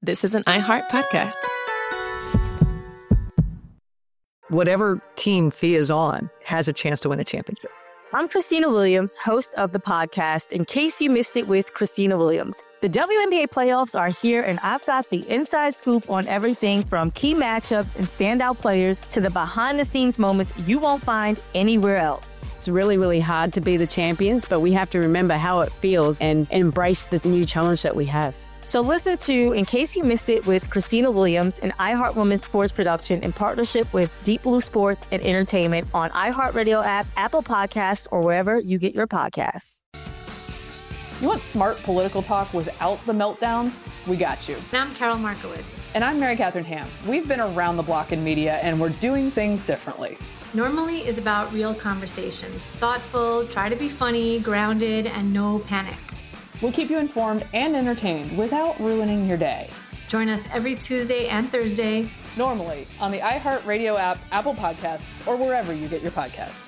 this is an iHeart podcast. Whatever team Thea is on has a chance to win a championship. I'm Christina Williams, host of the podcast, In Case You Missed It with Christina Williams. The WNBA playoffs are here, and I've got the inside scoop on everything from key matchups and standout players to the behind-the-scenes moments you won't find anywhere else. It's really, really hard to be the champions, but we have to remember how it feels and embrace the new challenge that we have. So listen to In Case You Missed It with Christina Williams, an iHeart Women's Sports production in partnership with Deep Blue Sports and Entertainment on iHeartRadio app, Apple Podcasts, or wherever you get your podcasts. You want smart political talk without the meltdowns? We got you. And I'm Carol Markowitz. And I'm Mary Catherine Ham. We've been around the block in media, and we're doing things differently. Normally is about real conversations. Thoughtful, try to be funny, grounded, and no panic. We'll keep you informed and entertained without ruining your day. Join us every Tuesday and Thursday. Normally on the iHeartRadio app, Apple Podcasts, or wherever you get your podcasts.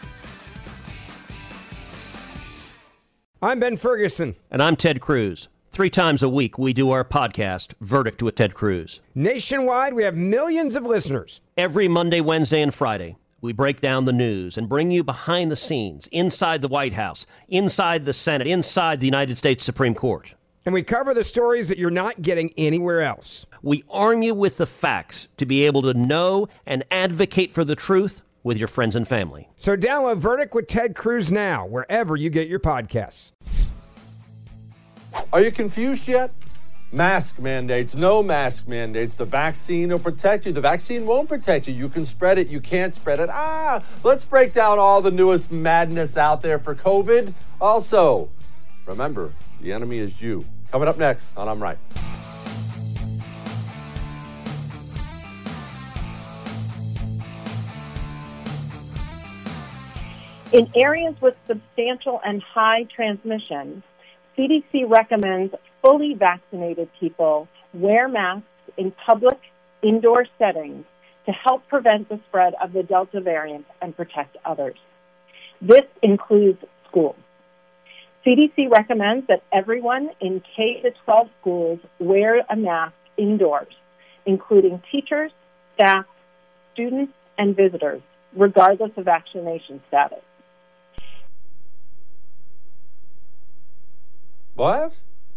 I'm Ben Ferguson. And I'm Ted Cruz. 3 times a week, we do our podcast, Verdict with Ted Cruz. Nationwide, we have millions of listeners. Every Monday, Wednesday, and Friday, we break down the news and bring you behind the scenes, inside the White House, inside the Senate, inside the United States Supreme Court. And we cover the stories that you're not getting anywhere else. We arm you with the facts to be able to know and advocate for the truth with your friends and family. So download Verdict with Ted Cruz now, wherever you get your podcasts. Are you confused yet? Mask mandates, no mask mandates. The vaccine will protect you. The vaccine won't protect you. You can spread it. You can't spread it. Let's break down all the newest madness out there for COVID. Also, remember, the enemy is you. Coming up next on I'm Right. In areas with substantial and high transmission, CDC recommends fully vaccinated people wear masks in public indoor settings to help prevent the spread of the Delta variant and protect others. This includes schools. CDC recommends that everyone in K-12 schools wear a mask indoors, including teachers, staff, students, and visitors, regardless of vaccination status. What?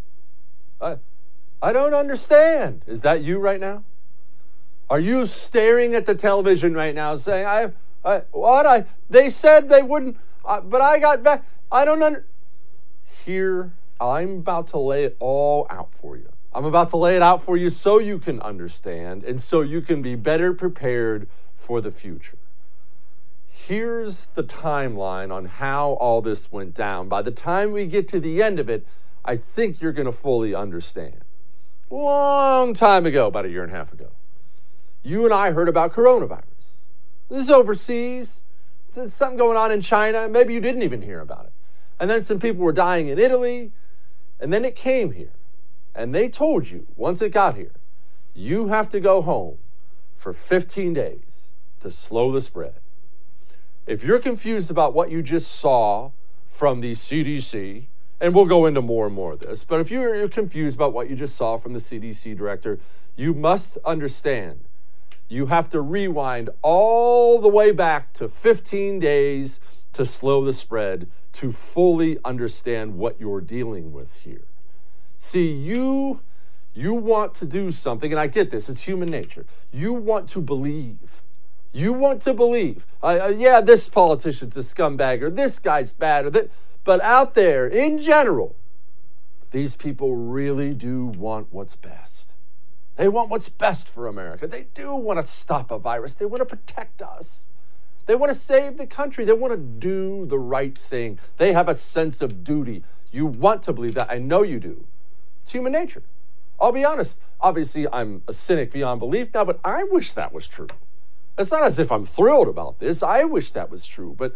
I don't understand. Is that you right now? Are you staring at the television right now saying, they said they wouldn't, but I got I don't Here, I'm about to lay it all out for you. I'm about to lay it out for you so you can understand and so you can be better prepared for the future. Here's the timeline on how all this went down. By the time we get to the end of it, I think you're going to fully understand. Long time ago, about 1.5 years ago, you and I heard about coronavirus. This is overseas. There's something going on in China. Maybe you didn't even hear about it. And then some people were dying in Italy. And then it came here. And they told you, once it got here, you have to go home for 15 days to slow the spread. If you're confused about what you just saw from the CDC, and we'll go into more and more of this, but if you're confused about what you just saw from the CDC director, you must understand you have to rewind all the way back to 15 days to slow the spread to fully understand what you're dealing with here. See, you want to do something, and I get this, it's human nature. You want to believe. You want to believe. This politician's a scumbag, or this guy's bad, or that. But out there, in general, these people really do want what's best. They want what's best for America. They do want to stop a virus. They want to protect us. They want to save the country. They want to do the right thing. They have a sense of duty. You want to believe that. I know you do. It's human nature. I'll be honest. Obviously, I'm a cynic beyond belief now, but I wish that was true. It's not as if I'm thrilled about this. I wish that was true, but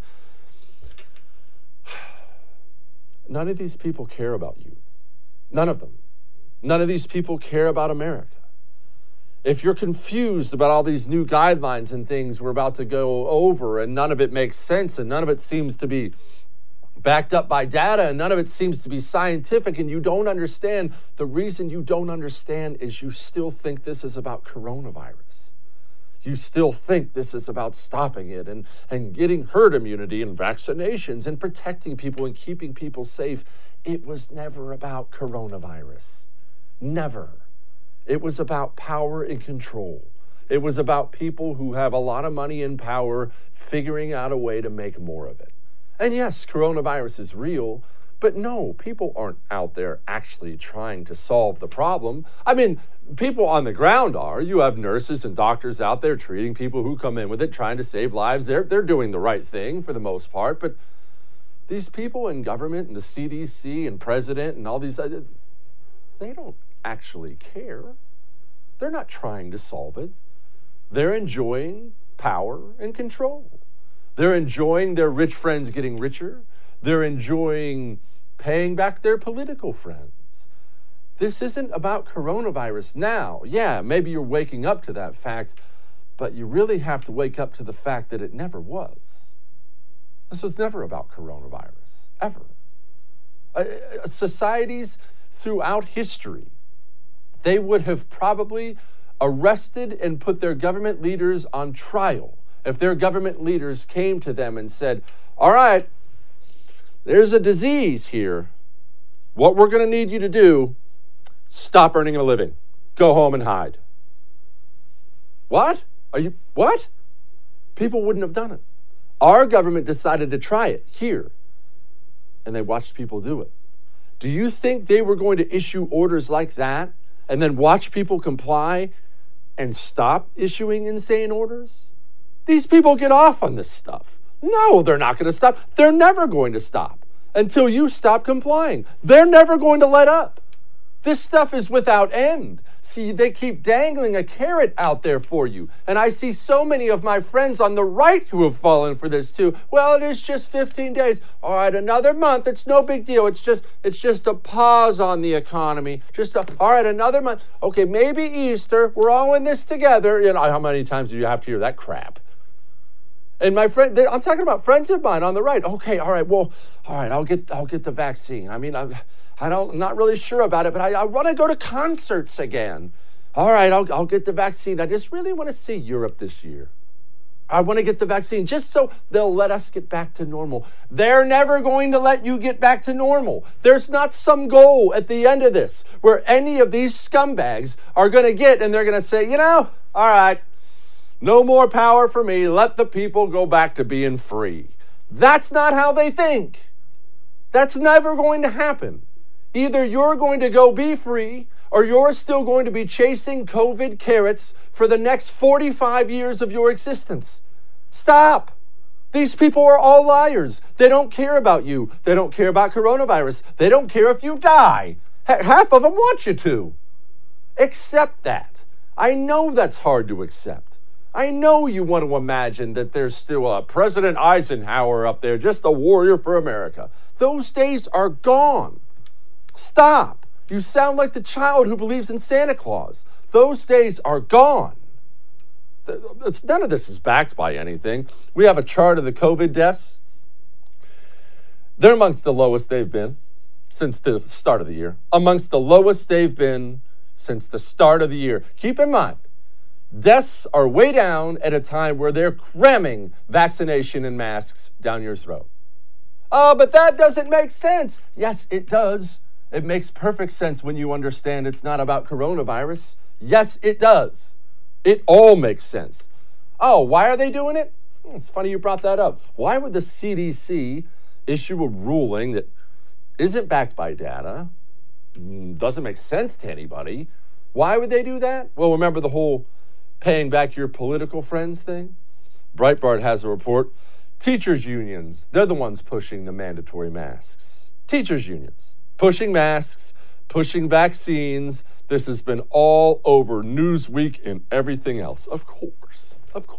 none of these people care about you. None of them. None of these people care about America. If you're confused about all these new guidelines and things we're about to go over, and none of it makes sense, and none of it seems to be backed up by data, and none of it seems to be scientific, and you don't understand. The reason you don't understand is you still think this is about coronavirus. You still think this is about stopping it and getting herd immunity and vaccinations and protecting people and keeping people safe. It was never about coronavirus. Never. It was about power and control. It was about people who have a lot of money and power figuring out a way to make more of it. And yes, coronavirus is real, but no, people aren't out there actually trying to solve the problem. I mean, people on the ground are. You have nurses and doctors out there treating people who come in with it, trying to save lives. They're doing the right thing for the most part, but these people in government and the CDC and president and all these, they don't actually care. They're not trying to solve it. They're enjoying power and control. They're enjoying their rich friends getting richer. They're enjoying paying back their political friends. This isn't about coronavirus now. Yeah, maybe you're waking up to that fact, but you really have to wake up to the fact that it never was. This was never about coronavirus, ever. Societies throughout history, they would have probably arrested and put their government leaders on trial if their government leaders came to them and said, all right, there's a disease here. What we're going to need you to do, stop earning a living. Go home and hide. What? What? People wouldn't have done it. Our government decided to try it here, and they watched people do it. Do you think they were going to issue orders like that and then watch people comply and stop issuing insane orders? These people get off on this stuff. No, they're not going to stop. They're never going to stop until you stop complying. They're never going to let up. This stuff is without end. See, they keep dangling a carrot out there for you. And I see so many of my friends on the right who have fallen for this too. Well, it is just 15 days. All right, another month. It's no big deal. It's just a pause on the economy. All right, another month. Okay, maybe Easter. We're all in this together. You know, how many times do you have to hear that crap? And my friend, I'm talking about friends of mine on the right. Okay, all right, well, all right, I'll get the vaccine. I mean, I'm not really sure about it, but I want to go to concerts again. All right, I'll get the vaccine. I just really want to see Europe this year. I want to get the vaccine just so they'll let us get back to normal. They're never going to let you get back to normal. There's not some goal at the end of this where any of these scumbags are going to get and they're going to say, you know, all right, no more power for me. Let the people go back to being free. That's not how they think. That's never going to happen. Either you're going to go be free or you're still going to be chasing COVID carrots for the next 45 years of your existence. Stop. These people are all liars. They don't care about you. They don't care about coronavirus. They don't care if you die. Half of them want you to. Accept that. I know that's hard to accept. I know you want to imagine that there's still a President Eisenhower up there, just a warrior for America. Those days are gone. Stop. You sound like the child who believes in Santa Claus. Those days are gone. None of this is backed by anything. We have a chart of the COVID deaths. They're amongst the lowest they've been since the start of the year. Amongst the lowest they've been since the start of the year. Keep in mind, deaths are way down at a time where they're cramming vaccination and masks down your throat. Oh, but that doesn't make sense. Yes, it does. It makes perfect sense when you understand it's not about coronavirus. Yes, it does. It all makes sense. Oh, why are they doing it? It's funny you brought that up. Why would the CDC issue a ruling that isn't backed by data, doesn't make sense to anybody? Why would they do that? Well, remember the whole paying back your political friends thing? Breitbart has a report. Teachers' unions, they're the ones pushing the mandatory masks. Teachers' unions, pushing masks, pushing vaccines. This has been all over Newsweek and everything else. Of course.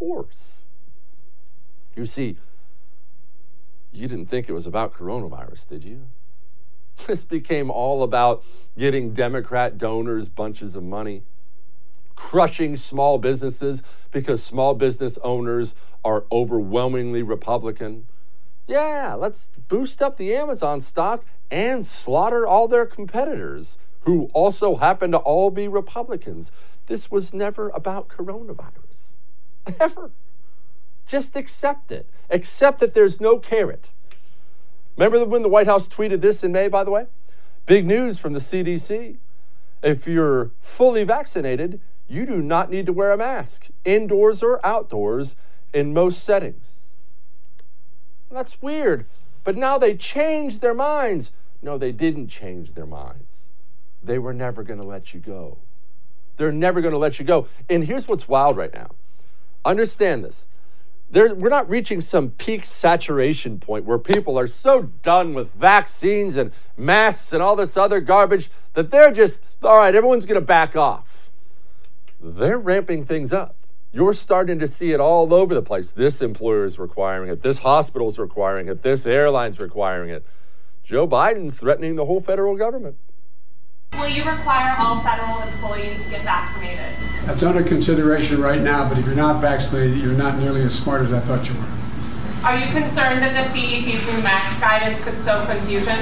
You see, you didn't think it was about coronavirus, did you? This became all about getting Democrat donors bunches of money, crushing small businesses because small business owners are overwhelmingly Republican. Yeah, let's boost up the Amazon stock and slaughter all their competitors, who also happen to all be Republicans. This was never about coronavirus. Ever. Just accept it. Accept that there's no carrot. Remember when the White House tweeted this in May, by the way? Big news from the CDC. If you're fully vaccinated, you do not need to wear a mask, indoors or outdoors, in most settings. That's weird. But now they changed their minds. No, they didn't change their minds. They were never going to let you go. They're never going to let you go. And here's what's wild right now. Understand this. We're not reaching some peak saturation point where people are so done with vaccines and masks and all this other garbage that they're just, all right, everyone's going to back off. They're ramping things up. You're starting to see it all over the place. This employer is requiring it. This hospital is requiring it. This airline's requiring it. Joe Biden's threatening the whole federal government. Will you require all federal employees to get vaccinated? That's under consideration right now, but if you're not vaccinated, you're not nearly as smart as I thought you were. Are you concerned that the CDC's new mask guidance could sow confusion?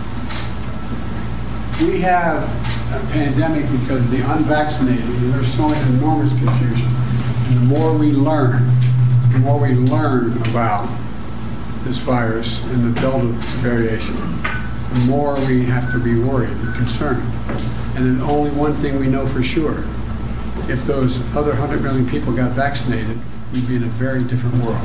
We have a pandemic because of the unvaccinated, and there's so much enormous confusion. And the more we learn about this virus and the Delta variation, the more we have to be worried and concerned. And then only one thing we know for sure. If those other 100 million people got vaccinated, we'd be in a very different world.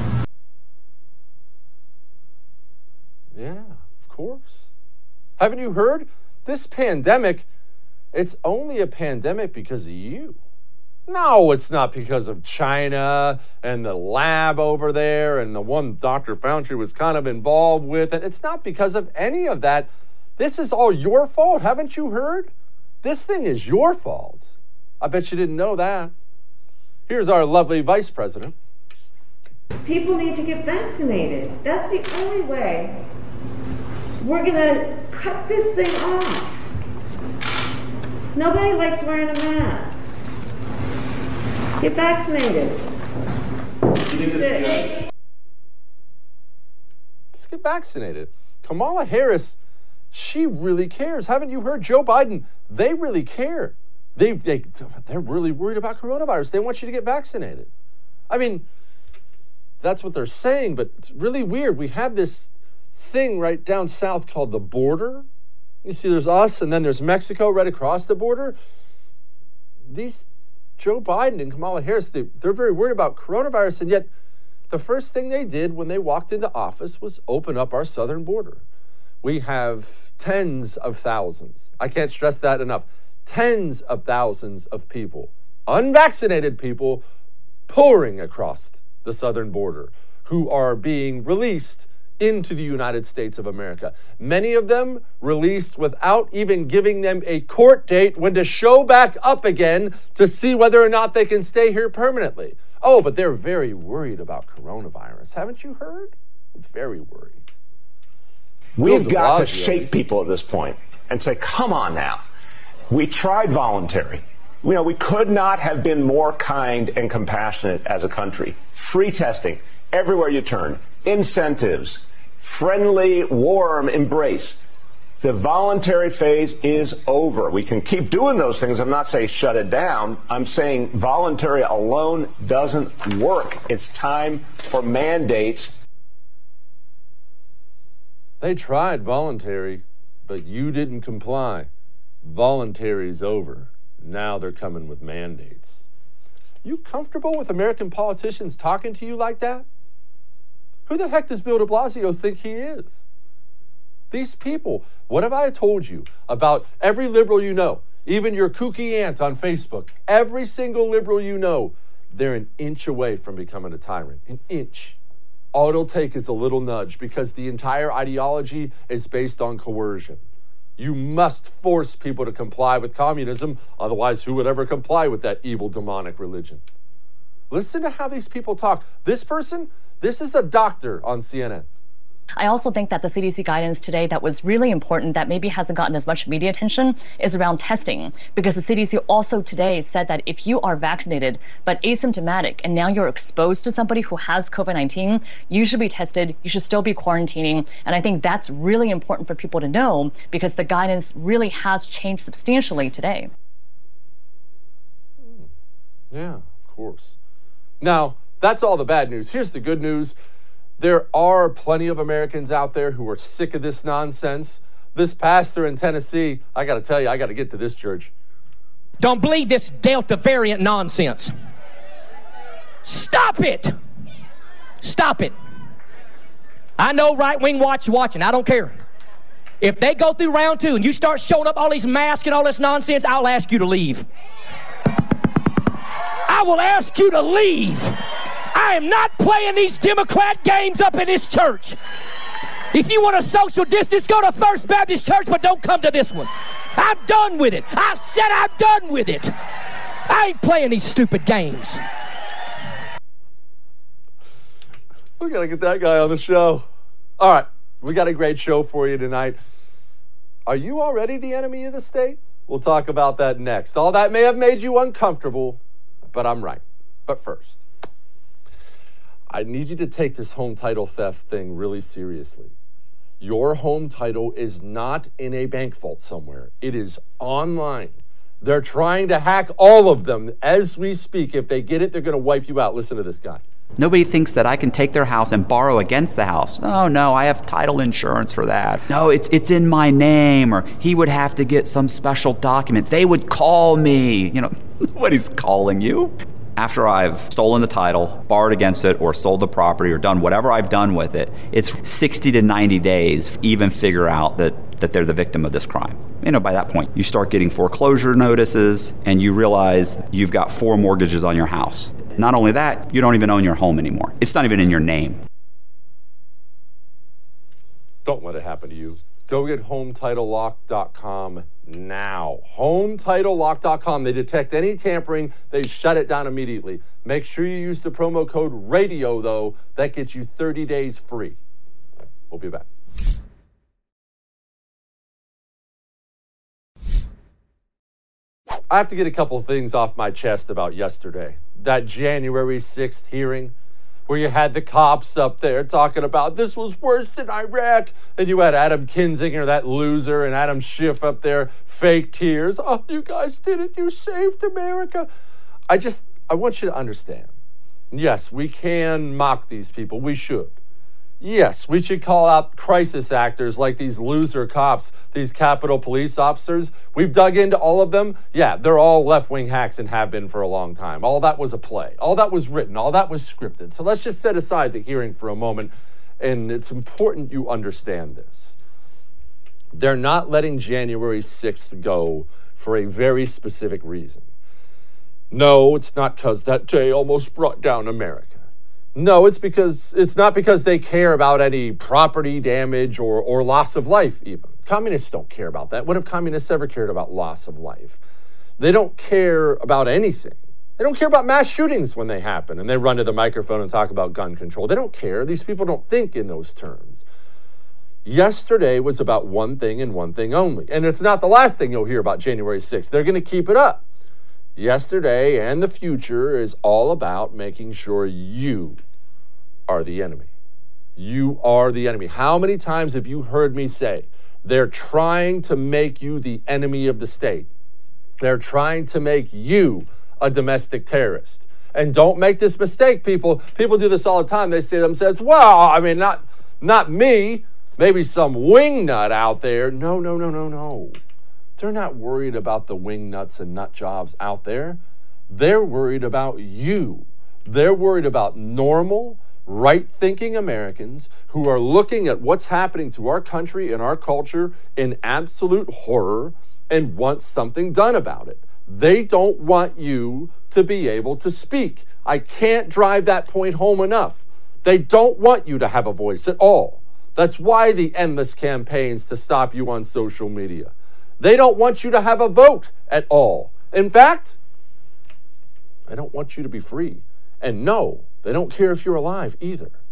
Yeah, of course. Haven't you heard? This pandemic, it's only a pandemic because of you. No, it's not because of China and the lab over there and the one Dr. Fauci was kind of involved with. It's not because of any of that. This is all your fault. Haven't you heard? This thing is your fault. I bet you didn't know that. Here's our lovely vice president. People need to get vaccinated. That's the only way we're going to cut this thing off. Nobody likes wearing a mask. Get vaccinated. Just get vaccinated. Kamala Harris, she really cares. Haven't you heard? Joe Biden, they really care. They're really worried about coronavirus. They want you to get vaccinated. I mean, that's what they're saying, but it's really weird. We have this thing right down south called the border. You see, there's us, and then there's Mexico right across the border. These Joe Biden and Kamala Harris, they're very worried about coronavirus, and yet the first thing they did when they walked into office was open up our southern border. We have tens of thousands, I can't stress that enough, tens of thousands of people, unvaccinated people, pouring across the southern border who are being released into the United States of America. Many of them released without even giving them a court date when to show back up again to see whether or not they can stay here permanently. Oh, but they're very worried about coronavirus. Haven't you heard? Very worried. We've got to shake people at this point and say, come on now. We tried voluntary. You know, we could not have been more kind and compassionate as a country. Free testing everywhere you turn. Incentives, friendly, warm embrace. The voluntary phase is over. We can keep doing those things. I'm not saying shut it down. I'm saying voluntary alone doesn't work. It's time for mandates. They tried voluntary, but you didn't comply. Voluntary's over. Now they're coming with mandates. You comfortable with American politicians talking to you like that? Who the heck does Bill de Blasio think he is? These people, what have I told you about every liberal you know, even your kooky aunt on Facebook, every single liberal you know, they're an inch away from becoming a tyrant, an inch. All it'll take is a little nudge because the entire ideology is based on coercion. You must force people to comply with communism, otherwise who would ever comply with that evil demonic religion? Listen to how these people talk. This person, this is a doctor on CNN. I also think that the CDC guidance today that was really important that maybe hasn't gotten as much media attention is around testing, because the CDC also today said that if you are vaccinated but asymptomatic and now you're exposed to somebody who has COVID-19, you should be tested, you should still be quarantining. And I think that's really important for people to know because the guidance really has changed substantially today. Yeah, of course. Now, that's all the bad news. Here's the good news. There are plenty of Americans out there who are sick of this nonsense. This pastor in Tennessee, I got to tell you, I got to get to this church. Don't believe this Delta variant nonsense. Stop it. Stop it. I know right-wing watching. I don't care. If they go through round 2 and you start showing up all these masks and all this nonsense, I'll ask you to leave. I will ask you to leave. I am not playing these Democrat games up in this church. If you want a social distance, go to First Baptist Church, but don't come to this one. I'm done with it. I said I'm done with it. I ain't playing these stupid games. We got to get that guy on the show. All right, we got a great show for you tonight. Are you already the enemy of the state? We'll talk about that next. All that may have made you uncomfortable, but I'm right. But first, I need you to take this home title theft thing really seriously. Your home title is not in a bank vault somewhere. It is online. They're trying to hack all of them as we speak. If they get it, they're going to wipe you out. Listen to this guy. Nobody thinks that I can take their house and borrow against the house. Oh, no, I have title insurance for that. No, it's in my name, or he would have to get some special document. They would call me. You know, nobody's calling you. After I've stolen the title, borrowed against it, or sold the property, or done whatever I've done with it, it's 60 to 90 days to even figure out that they're the victim of this crime. You know, by that point, you start getting foreclosure notices, and you realize you've got 4 mortgages on your house. Not only that, you don't even own your home anymore. It's not even in your name. Don't let it happen to you. Go get HomeTitleLock.com now. HomeTitleLock.com. They detect any tampering. They shut it down immediately. Make sure you use the promo code RADIO, though. That gets you 30 days free. We'll be back. I have to get a couple things off my chest about yesterday. That January 6th hearing where you had the cops up there talking about this was worse than Iraq. And you had Adam Kinzinger, that loser, and Adam Schiff up there, fake tears. Oh, you guys did it. You saved America. I want you to understand. Yes, we can mock these people. We should. Yes, we should call out crisis actors like these loser cops, these Capitol Police officers. We've dug into all of them. Yeah, they're all left-wing hacks and have been for a long time. All that was a play. All that was written. All that was scripted. So let's just set aside the hearing for a moment, and it's important you understand this. They're not letting January 6th go for a very specific reason. No, it's not because that day almost brought down America. No, it's not because they care about any property damage or loss of life even. Communists don't care about that. When have communists ever cared about loss of life? They don't care about anything. They don't care about mass shootings when they happen and they run to the microphone and talk about gun control. They don't care. These people don't think in those terms. Yesterday was about one thing and one thing only. And it's not the last thing you'll hear about January 6th. They're going to keep it up. Yesterday and the future is all about making sure you are the enemy. You are the enemy. How many times have you heard me say, they're trying to make you the enemy of the state? They're trying to make you a domestic terrorist. And don't make this mistake, people. People do this all the time. They say to themselves, well, I mean, not me. Maybe some wingnut out there. No. They're not worried about the wingnuts and nut jobs out there. They're worried about you. They're worried about normal, right-thinking Americans who are looking at what's happening to our country and our culture in absolute horror and want something done about it. They don't want you to be able to speak. I can't drive that point home enough. They don't want you to have a voice at all. That's why the endless campaigns to stop you on social media. They don't want you to have a vote at all. In fact, they don't want you to be free. And no, they don't care if you're alive either.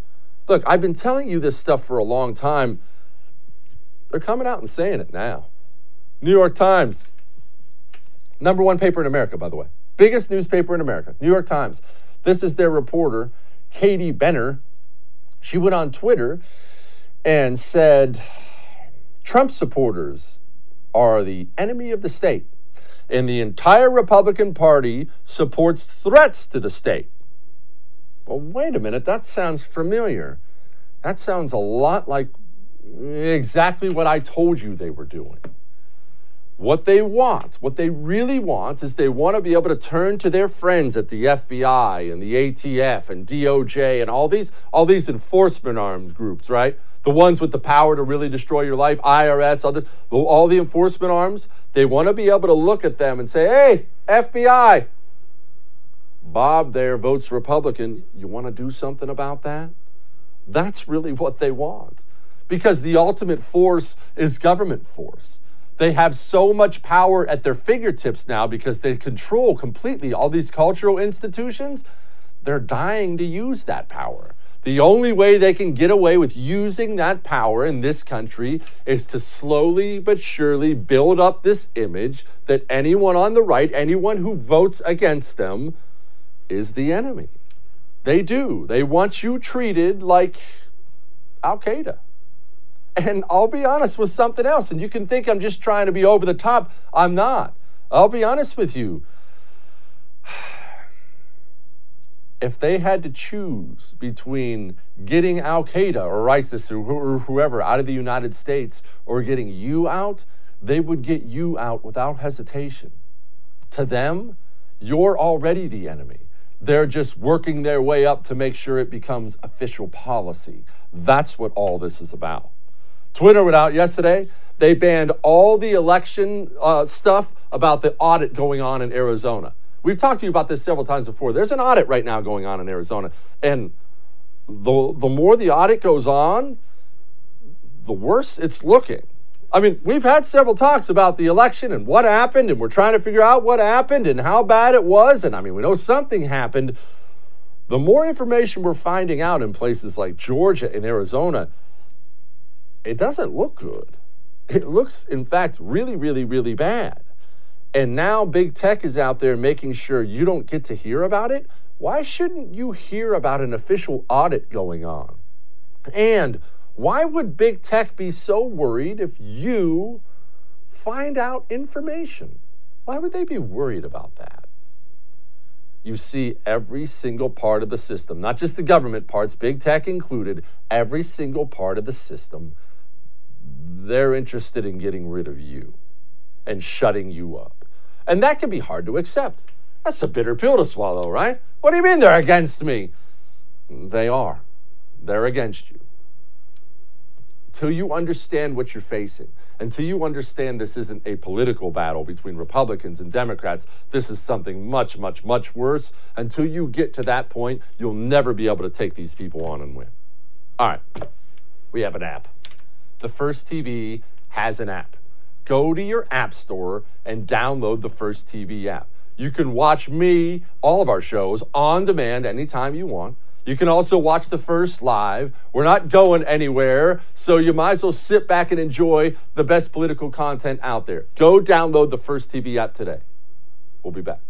Look, I've been telling you this stuff for a long time. They're coming out and saying it now. New York Times, #1 paper in America, by the way. Biggest newspaper in America, New York Times. This is their reporter, Katie Benner. She went on Twitter and said, Trump supporters are the enemy of the state, and the entire Republican Party supports threats to the state. Well, wait a minute, that sounds familiar. That sounds a lot like exactly what I told you they were doing. What they really want is they want to be able to turn to their friends at the FBI and the ATF and DOJ and all these enforcement arms groups, right? The ones with the power to really destroy your life, IRS, all the enforcement arms. They want to be able to look at them and say, hey, FBI, Bob there votes Republican. You want to do something about that? That's really what they want. Because the ultimate force is government force. They have so much power at their fingertips now because they control completely all these cultural institutions. They're dying to use that power. The only way they can get away with using that power in this country is to slowly but surely build up this image that anyone on the right, anyone who votes against them, is the enemy. They do. They want you treated like Al-Qaeda. And I'll be honest with something else, and you can think I'm just trying to be over the top. I'm not. I'll be honest with you. If they had to choose between getting Al-Qaeda or ISIS or whoever out of the United States or getting you out, they would get you out without hesitation. To them, you're already the enemy. They're just working their way up to make sure it becomes official policy. That's what all this is about. Twitter went out yesterday. They banned all the election stuff about the audit going on in Arizona. We've talked to you about this several times before. There's an audit right now going on in Arizona. And the more the audit goes on, the worse it's looking. I mean, we've had several talks about the election and what happened, and we're trying to figure out what happened and how bad it was. And I mean, we know something happened. The more information we're finding out in places like Georgia and Arizona, it doesn't look good. It looks, in fact, really, really, really bad. And now big tech is out there making sure you don't get to hear about it. Why shouldn't you hear about an official audit going on? And why would big tech be so worried if you find out information? Why would they be worried about that? You see, every single part of the system, not just the government parts, big tech included, every single part of the system, they're interested in getting rid of you and shutting you up. And that can be hard to accept. That's a bitter pill to swallow, right? What do you mean they're against me? They are. They're against you. Until you understand what you're facing, until you understand this isn't a political battle between Republicans and Democrats, this is something much, much, much worse. Until you get to that point, you'll never be able to take these people on and win. All right, we have an app. The First TV has an app. Go to your app store and download the First TV app. You can watch me, all of our shows, on demand anytime you want. You can also watch The First live. We're not going anywhere, so you might as well sit back and enjoy the best political content out there. Go download the First TV app today. We'll be back.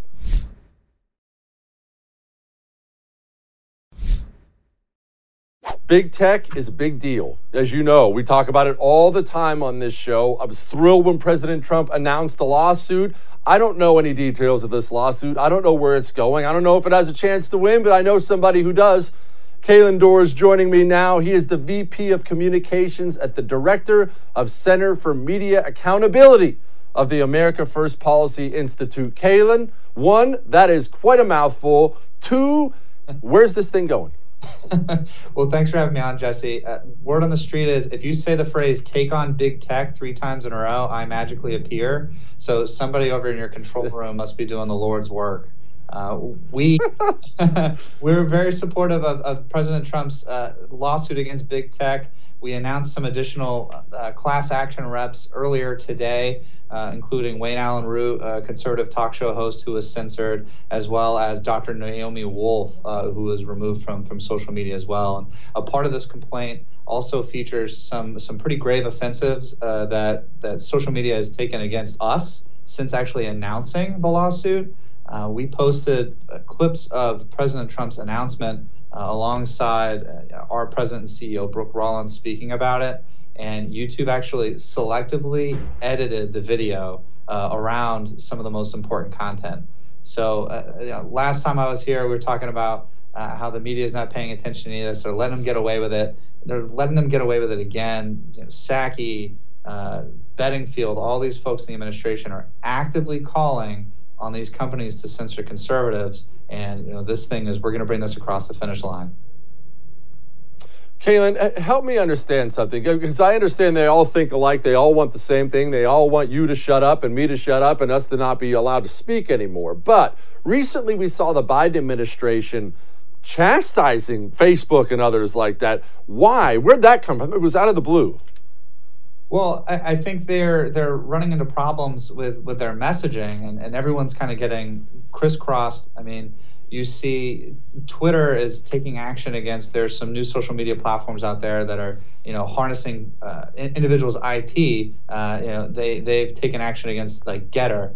Big tech is a big deal. As you know, we talk about it all the time on this show. I was thrilled when President Trump announced the lawsuit. I don't know any details of this lawsuit. I don't know where it's going. I don't know if it has a chance to win, but I know somebody who does. Kalen Dorr is joining me now. He is the VP of Communications at the Director of Center for Media Accountability of the America First Policy Institute. Kalen, one, that is quite a mouthful. Two, where's this thing going? Well, thanks for having me on, Jesse. Word on the street is if you say the phrase "take on big tech" 3 times in a row, I magically appear. So somebody over in your control room must be doing the Lord's work. We're very supportive of President Trump's lawsuit against big tech. We announced some additional class action reps earlier today. including Wayne Allen Root, a conservative talk show host who was censored, as well as Dr. Naomi Wolf, who was removed from social media as well. And a part of this complaint also features some pretty grave offensives that social media has taken against us since actually announcing the lawsuit. We posted clips of President Trump's announcement alongside our president and CEO, Brooke Rollins, speaking about it. And YouTube actually selectively edited the video around some of the most important content. So last time I was here, we were talking about how the media is not paying attention to this. They're letting them get away with it. They're letting them get away with it again. Psaki, Bedingfield, all these folks in the administration are actively calling on these companies to censor conservatives. And this thing is, we're going to bring this across the finish line. Kaitlan, help me understand something, because I understand they all think alike. They all want the same thing. They all want you to shut up and me to shut up and us to not be allowed to speak anymore. But recently we saw the Biden administration chastising Facebook and others like that. Why? Where'd that come from? It was out of the blue. Well, I think they're running into problems with their messaging, and everyone's kind of getting crisscrossed. I mean, you see Twitter is taking action against, there's some new social media platforms out there that are, harnessing individuals' IP. They've taken action against like Getter,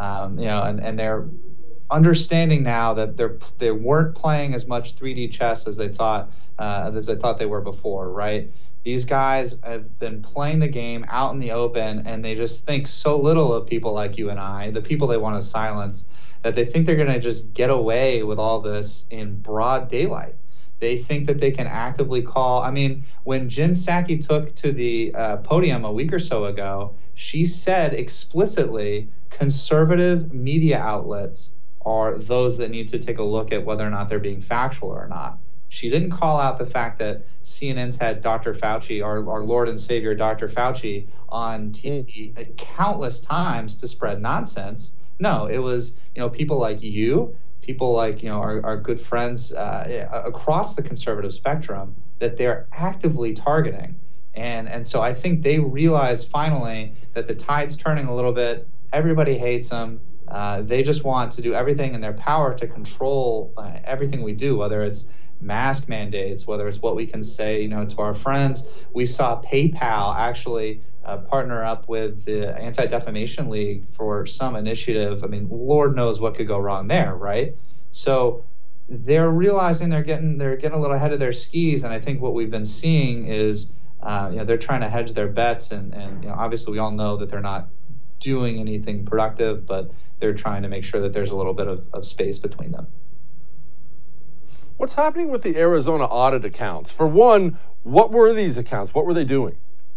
and they're understanding now that they weren't playing as much 3D chess as they thought they were before, right? These guys have been playing the game out in the open, and they just think so little of people like you and I, the people they want to silence, that they think they're going to just get away with all this in broad daylight. They think that they can actively call. I mean, when Jen Psaki took to the podium a week or so ago, she said explicitly conservative media outlets are those that need to take a look at whether or not they're being factual or not. She didn't call out the fact that CNN's had Dr. Fauci, our Lord and Savior, Dr. Fauci, on TV countless times to spread nonsense. No, it was, people like you, people like, our good friends across the conservative spectrum that they're actively targeting. And so I think they realized finally that the tide's turning a little bit. Everybody hates them. They just want to do everything in their power to control everything we do, whether it's mask mandates, whether it's what we can say, to our friends. We saw PayPal actually partner up with the Anti-Defamation League for some initiative. I mean, Lord knows what could go wrong there, right? So they're realizing they're getting a little ahead of their skis, and I think what we've been seeing is they're trying to hedge their bets, and obviously we all know that they're not doing anything productive, but they're trying to make sure that there's a little bit of space between them. What's happening with the Arizona audit accounts? For one, what were these accounts? What were they doing?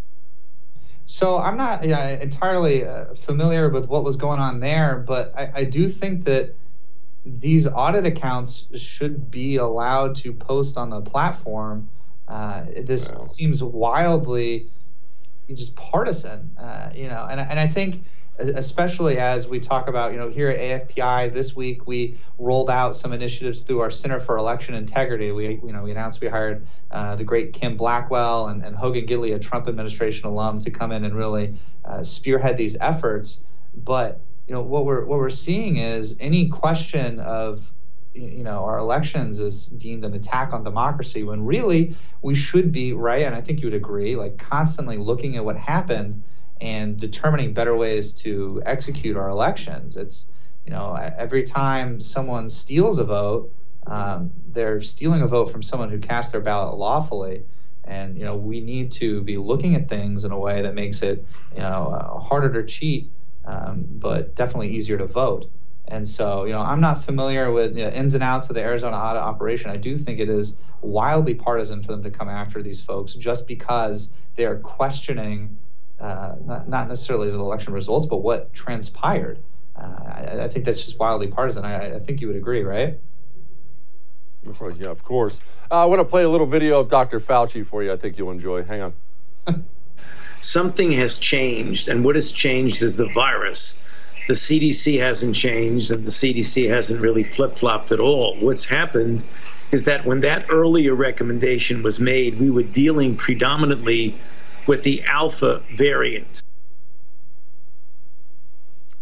So I'm not entirely familiar with what was going on there, but I do think that these audit accounts should be allowed to post on the platform. This seems wildly just partisan, and I think, especially as we talk about, here at AFPI this week, we rolled out some initiatives through our Center for Election Integrity. We announced we hired the great Kim Blackwell and Hogan Gidley, a Trump administration alum, to come in and really spearhead these efforts. But what we're seeing is any question of our elections is deemed an attack on democracy, when really we should be, right, and I think you would agree, like constantly looking at what happened and determining better ways to execute our elections. It's, every time someone steals a vote, they're stealing a vote from someone who cast their ballot lawfully. And, we need to be looking at things in a way that makes it, harder to cheat, but definitely easier to vote. And so, I'm not familiar with the ins and outs of the Arizona audit operation. I do think it is wildly partisan for them to come after these folks just because they're questioning not necessarily the election results, but what transpired. I think that's just wildly partisan. I think you would agree, right? Well, yeah, of course. I want to play a little video of Dr. Fauci for you. I think you'll enjoy. Hang on. Something has changed, and what has changed is the virus. The CDC hasn't changed, and the CDC hasn't really flip-flopped at all. What's happened is that when that earlier recommendation was made, we were dealing predominantly with the Alpha variant.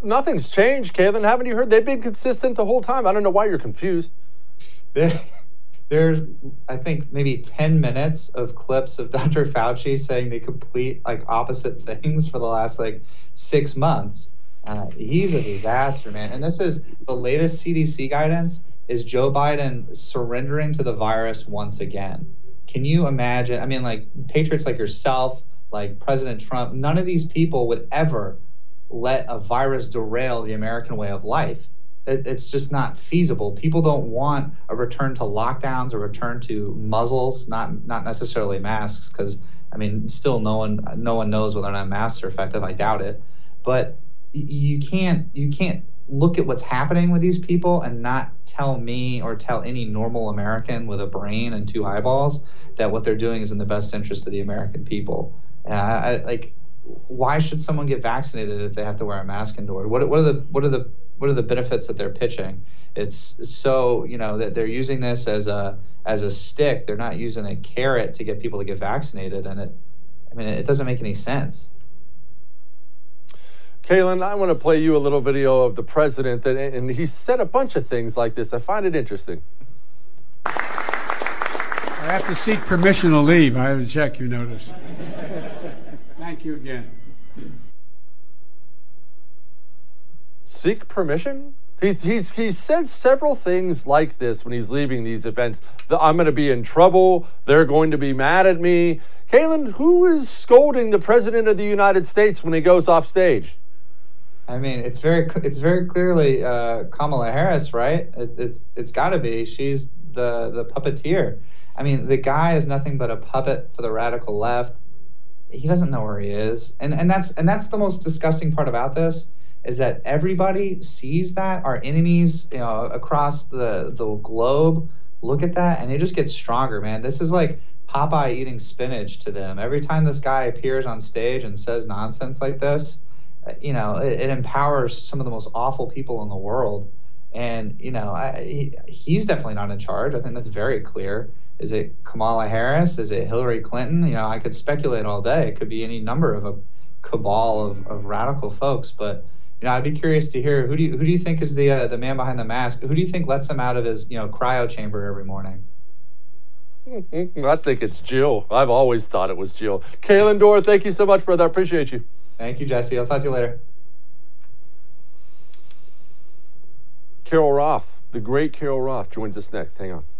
nothing's changed, Kaitlan. Haven't you heard? They've been consistent the whole time. I don't know why you're confused. There's, I think, maybe 10 minutes of clips of Dr. Fauci saying the complete, opposite things for the last, 6 months. He's a disaster, man. And this is the latest CDC guidance is Joe Biden surrendering to the virus once again. Can you imagine? I mean, patriots like yourself, like President Trump, none of these people would ever let a virus derail the American way of life. It's just not feasible. People don't want a return to lockdowns, a return to muzzles, not necessarily masks, because still no one knows whether or not masks are effective. I doubt it. But you can't look at what's happening with these people and not tell me or tell any normal American with a brain and 2 eyeballs that what they're doing is in the best interest of the American people. Why should someone get vaccinated if they have to wear a mask indoors? What are the benefits that they're pitching? It's so, that they're using this as a stick. They're not using a carrot to get people to get vaccinated, and it doesn't make any sense. Kaitlan, I want to play you a little video of the president, and he said a bunch of things like this. I find it interesting. I have to seek permission to leave. I have to check, you notice. Thank you again. Seek permission? He said several things like this when he's leaving these events. I'm going to be in trouble. They're going to be mad at me. Kaitlan, who is scolding the president of the United States when he goes off stage? It's very clearly Kamala Harris, right? It's got to be. She's the puppeteer. The guy is nothing but a puppet for the radical left. He doesn't know where he is, and that's the most disgusting part about this, is that everybody sees that. Our enemies, across the globe, look at that, and they just get stronger, man. This is like Popeye eating spinach to them. Every time this guy appears on stage and says nonsense like this, it empowers some of the most awful people in the world. And, he's definitely not in charge. I think that's very clear. Is it Kamala Harris? Is it Hillary Clinton? I could speculate all day. It could be any number of a cabal of radical folks. But, I'd be curious to hear, who do you think is the man behind the mask? Who do you think lets him out of his, cryo chamber every morning? I think it's Jill. I've always thought it was Jill. Kaitlan Dorr, thank you so much, brother. I appreciate you. Thank you, Jesse. I'll talk to you later. Carol Roth, the great Carol Roth, joins us next. Hang on.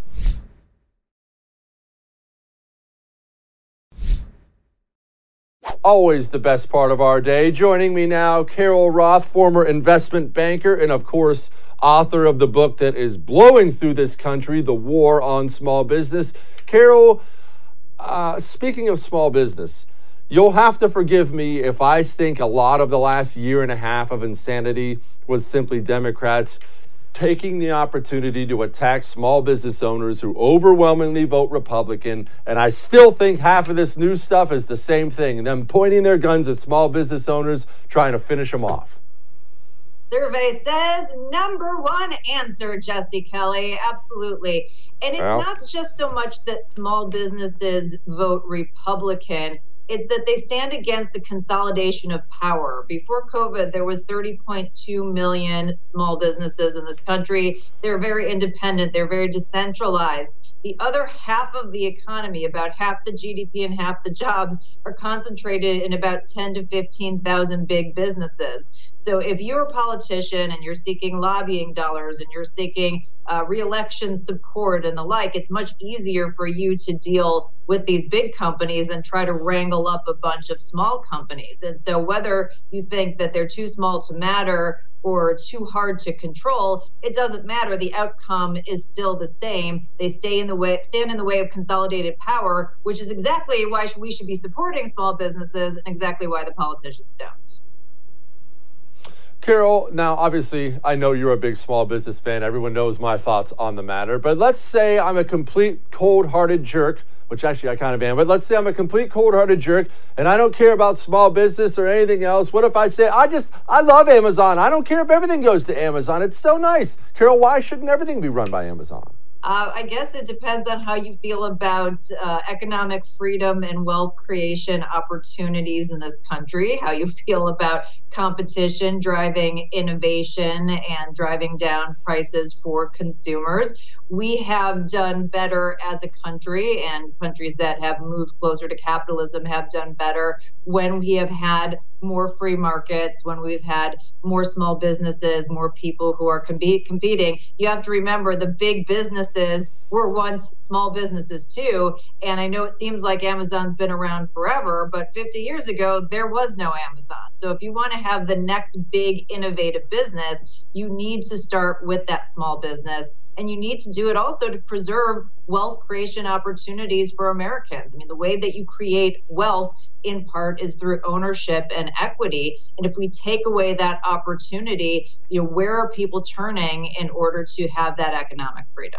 Always the best part of our day. Joining me now, Carol Roth, former investment banker and, of course, author of the book that is blowing through this country, The War on Small Business. Carol, speaking of small business, you'll have to forgive me if I think a lot of the last year and a half of insanity was simply Democrats taking the opportunity to attack small business owners who overwhelmingly vote Republican. And I still think half of this new stuff is the same thing, and them pointing their guns at small business owners, trying to finish them off. Survey says #1 answer, Jesse Kelly. Absolutely. And it's not just so much that small businesses vote Republican. It's that they stand against the consolidation of power. Before COVID, there was 30.2 million small businesses in this country. They're very independent. They're very decentralized. The other half of the economy, about half the GDP and half the jobs, are concentrated in about 10 to 15,000 big businesses. So if you're a politician and you're seeking lobbying dollars and you're seeking re-election support and the like, it's much easier for you to deal with these big companies and try to wrangle up a bunch of small companies. And so whether you think that they're too small to matter or too hard to control, it doesn't matter. The outcome is still the same. They stand in the way of consolidated power, which is exactly why we should be supporting small businesses and exactly why the politicians don't. Carol, now obviously I know you're a big small business fan. Everyone knows my thoughts on the matter. But let's say I'm a complete cold-hearted jerk, which actually I kind of am, but let's say I'm a complete cold-hearted jerk and I don't care about small business or anything else. What if I say, I love Amazon. I don't care if everything goes to Amazon. It's so nice. Carol, why shouldn't everything be run by Amazon? I guess it depends on how you feel about economic freedom and wealth creation opportunities in this country, how you feel about competition, driving innovation, and driving down prices for consumers. We have done better as a country, and countries that have moved closer to capitalism have done better when we have had more free markets, when we've had more small businesses, more people who are competing. You have to remember the big businesses were once small businesses too. And I know it seems like Amazon's been around forever, but 50 years ago, there was no Amazon. So if you want to have the next big innovative business, you need to start with that small business. And you need to do it also to preserve wealth creation opportunities for Americans. I mean, the way that you create wealth in part is through ownership and equity. And if we take away that opportunity, where are people turning in order to have that economic freedom?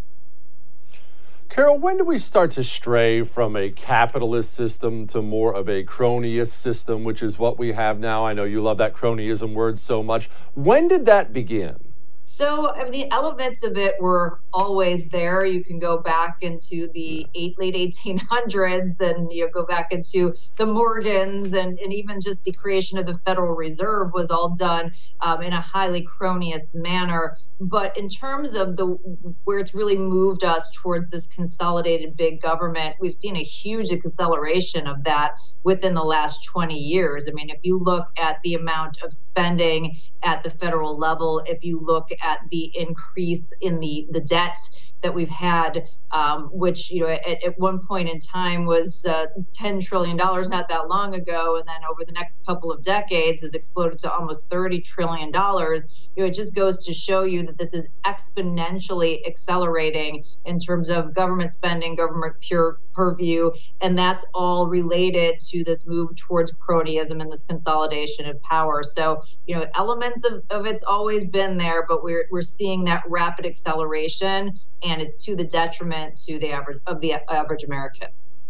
Carol, when do we start to stray from a capitalist system to more of a cronyist system, which is what we have now? I know you love that cronyism word so much. When did that begin? So the elements of it were always there. You can go back into the late 1800s and go back into the Morgans and even just the creation of the Federal Reserve was all done in a highly cronyist manner. But in terms of where it's really moved us towards this consolidated big government, we've seen a huge acceleration of that within the last 20 years. I mean, if you look at the amount of spending at the federal level, if you look at the increase in the debt that we've had, which at one point in time was $10 trillion not that long ago, and then over the next couple of decades has exploded to almost $30 trillion. It just goes to show you that this is exponentially accelerating in terms of government spending, government purview, and that's all related to this move towards cronyism and this consolidation of power. So, elements of it's always been there, but we're seeing that rapid acceleration, and it's to the detriment to the average American.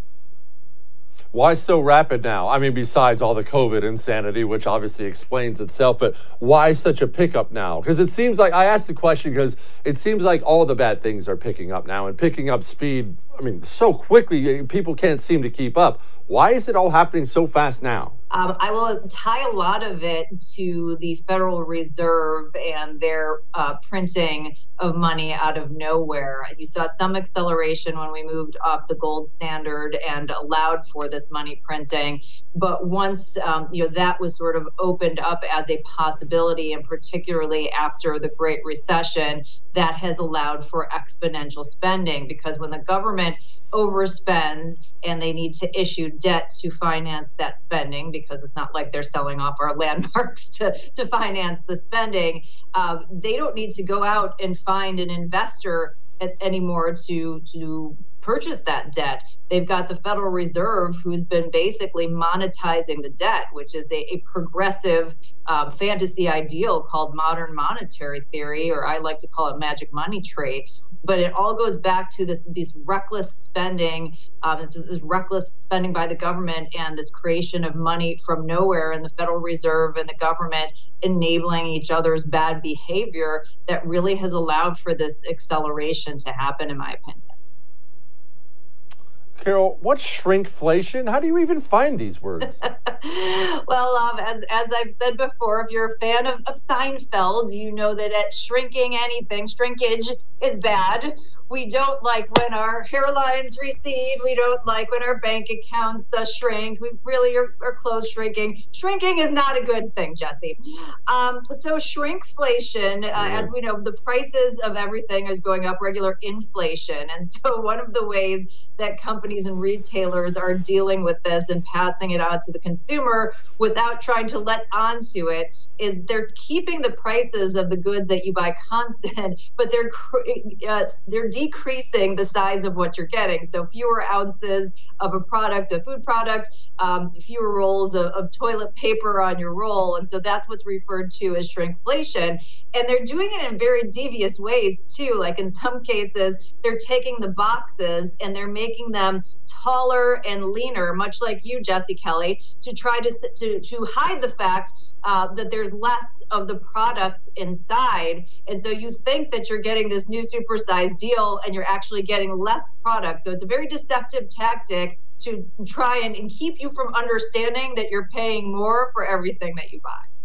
Why so rapid now? I mean, besides all the COVID insanity, which obviously explains itself, but why such a pickup now? Because it seems like, I asked the question because it seems like all the bad things are picking up now and picking up speed, so quickly, people can't seem to keep up. Why is it all happening so fast now? I will tie a lot of it to the Federal Reserve and their printing of money out of nowhere. You saw some acceleration when we moved off the gold standard and allowed for this money printing. But once that was sort of opened up as a possibility, and particularly after the Great Recession, that has allowed for exponential spending, because when the government overspends and they need to issue debt to finance that spending, because it's not like they're selling off our landmarks to finance the spending, they don't need to go out and find an investor anymore to purchase that debt. They've got the Federal Reserve, who's been basically monetizing the debt, which is a progressive fantasy ideal called modern monetary theory, or I like to call it magic money tree. But it all goes back to this reckless spending, this reckless spending by the government, and this creation of money from nowhere, and the Federal Reserve and the government enabling each other's bad behavior that really has allowed for this acceleration to happen, in my opinion. Carol, what's shrinkflation? How do you even find these words? Well, as I've said before, if you're a fan of Seinfeld, you know that at shrinking anything, shrinkage is bad. We don't like when our hairlines recede. We don't like when our bank accounts shrink. We really are close shrinking. Shrinking is not a good thing, Jesse. So shrinkflation, as we know, the prices of everything is going up, regular inflation. And so one of the ways that companies and retailers are dealing with this and passing it on to the consumer without trying to let on to it is they're keeping the prices of the goods that you buy constant, but they're decreasing the size of what you're getting. So fewer ounces of a product, a food product, fewer rolls of toilet paper on your roll. And so that's what's referred to as shrinkflation. And they're doing it in very devious ways too. Like in some cases, they're taking the boxes and they're making them taller and leaner, much like you, Jesse Kelly, to try to hide the fact that there's less of the product inside. And so you think that you're getting this new supersized deal and you're actually getting less product. So it's a very deceptive tactic to try and keep you from understanding that you're paying more for everything that you buy.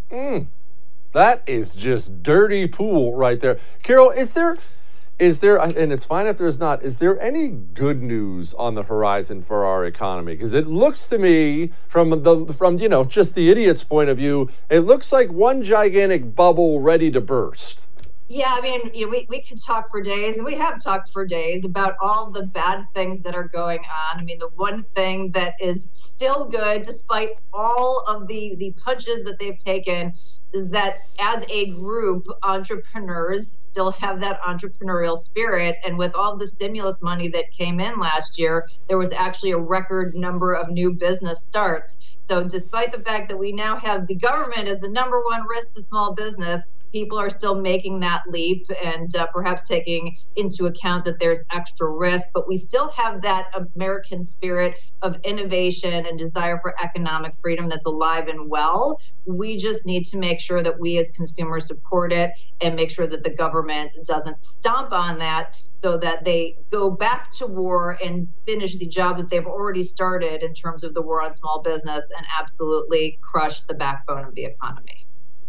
That is just dirty pool right there. Carol, is there, and it's fine if there's not, is there any good news on the horizon for our economy? Because it looks to me, from just the idiot's point of view, it looks like one gigantic bubble ready to burst. Yeah, I mean, we could talk for days, and we have talked for days about all the bad things that are going on. I mean, the one thing that is still good, despite all of the punches that they've taken, is that as a group, entrepreneurs still have that entrepreneurial spirit. And with all the stimulus money that came in last year, there was actually a record number of new business starts. So despite the fact that we now have the government as the number one risk to small business, people are still making that leap and perhaps taking into account that there's extra risk, but we still have that American spirit of innovation and desire for economic freedom that's alive and well. We just need to make sure that we as consumers support it and make sure that the government doesn't stomp on that so that they go back to war and finish the job that they've already started in terms of the war on small business and absolutely crush the backbone of the economy.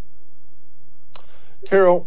Carol,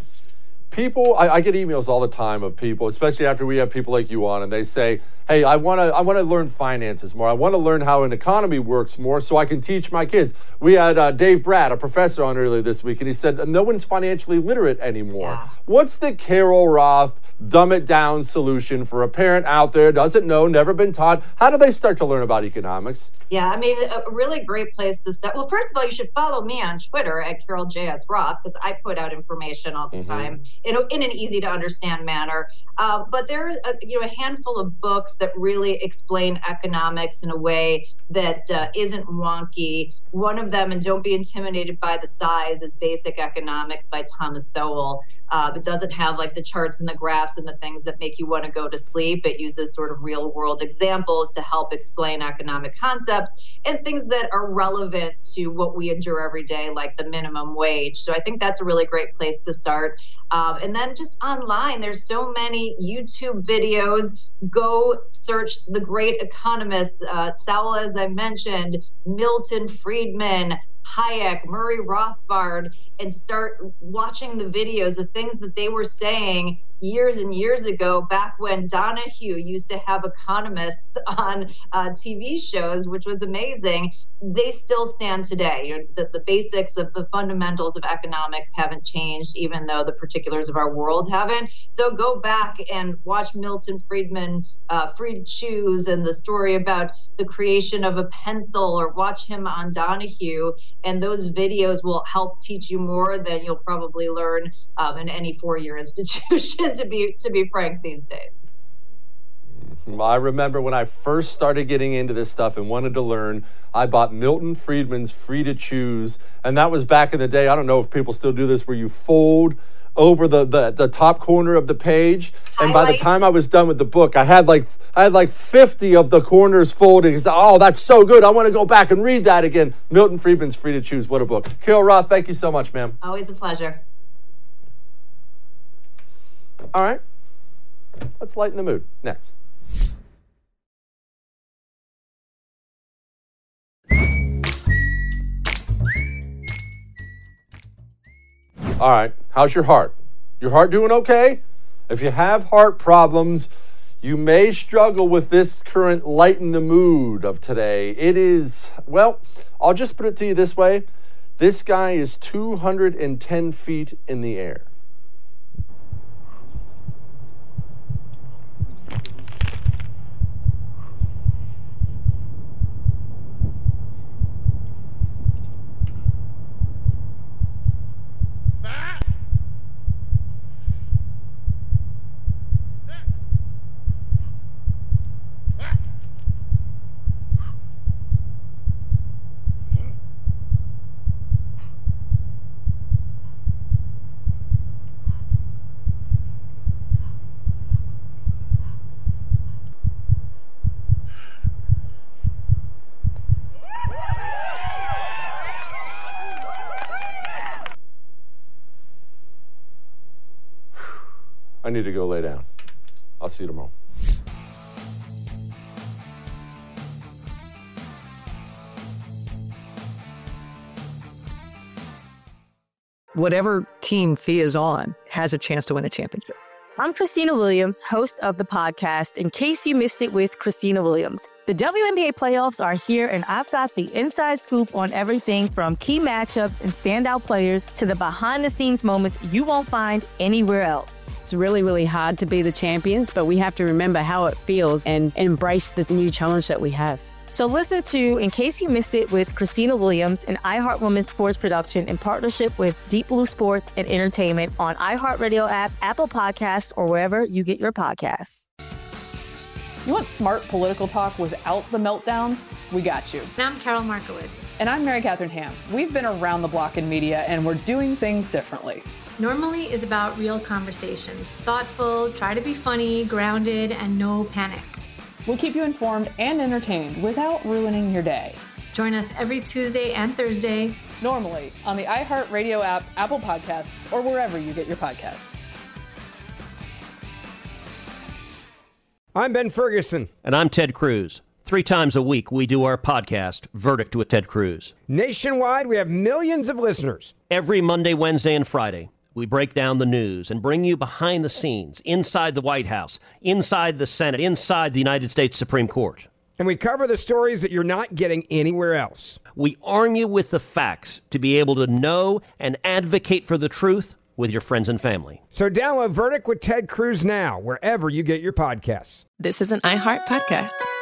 I get emails all the time of people, especially after we have people like you on, and they say, hey, I want to learn finances more. I want to learn how an economy works more so I can teach my kids. We had Dave Bratt, a professor, on earlier this week, and he said no one's financially literate anymore. Yeah. What's the Carol Roth dumb it down solution for a parent out there, doesn't know, never been taught? How do they start to learn about economics? Yeah, I mean, a really great place to start. Well, first of all, you should follow me on Twitter at Carol J.S. Roth, because I put out information all the time in an easy to understand manner. But there are a handful of books that really explain economics in a way that isn't wonky. One of them, and don't be intimidated by the size, is Basic Economics by Thomas Sowell. It doesn't have like the charts and the graphs and the things that make you want to go to sleep. It uses sort of real world examples to help explain economic concepts and things that are relevant to what we endure every day, like the minimum wage. So I think that's a really great place to start. And then just online, there's so many YouTube videos. Go search the great economists, Sowell, as I mentioned, Milton Friedman, Hayek, Murray Rothbard, and start watching the videos, the things that they were saying years and years ago, back when Donahue used to have economists on TV shows, which was amazing. They still stand today. The basics of the fundamentals of economics haven't changed, even though the particulars of our world haven't. So go back and watch Milton Friedman, Freed Shoes, and the story about the creation of a pencil, or watch him on Donahue. And those videos will help teach you more than you'll probably learn in any four-year institution, to be frank, these days. I remember when I first started getting into this stuff and wanted to learn, I bought Milton Friedman's Free to Choose, and that was back in the day. I don't know if people still do this, where you fold over the top corner of the page, and by the time I was done with the book, I had like 50 of the corners folded. Because, oh, that's so good, I want to go back and read that again. Milton Friedman's Free to Choose. What a book. Carol Roth, thank you so much, ma'am. Always a pleasure. All right, let's lighten the mood. Next. All right, how's your heart? Your heart doing okay? If you have heart problems, you may struggle with this current lighten the mood of today. It is, well, I'll just put it to you this way. This guy is 210 feet in the air. I need to go lay down. I'll see you tomorrow. whatever team Fee is on has a chance to win a championship. I'm Christina Williams, host of the podcast, In Case You Missed It with Christina Williams. The WNBA playoffs are here, and I've got the inside scoop on everything from key matchups and standout players to the behind-the-scenes moments you won't find anywhere else. It's really, really hard to be the champions, but we have to remember how it feels and embrace the new challenge that we have. So listen to In Case You Missed It with Christina Williams, an iHeart Women's sports production in partnership with Deep Blue Sports and Entertainment on iHeartRadio app, Apple Podcasts, or wherever you get your podcasts. You want smart political talk without the meltdowns? We got you. And I'm Carol Markowitz. And I'm Mary Catherine Ham. We've been around the block in media, and we're doing things differently. Normally is about real conversations. Thoughtful, try to be funny, grounded, and no panic. We'll keep you informed and entertained without ruining your day. Join us every Tuesday and Thursday. Normally on the iHeartRadio app, Apple Podcasts, or wherever you get your podcasts. I'm Ben Ferguson. And I'm Ted Cruz. 3 times a week, we do our podcast, Verdict with Ted Cruz. Nationwide, we have millions of listeners. Every Monday, Wednesday, and Friday, we break down the news and bring you behind the scenes, inside the White House, inside the Senate, inside the United States Supreme Court. And we cover the stories that you're not getting anywhere else. We arm you with the facts to be able to know and advocate for the truth with your friends and family. So download Verdict with Ted Cruz now, wherever you get your podcasts. This is an iHeart podcast.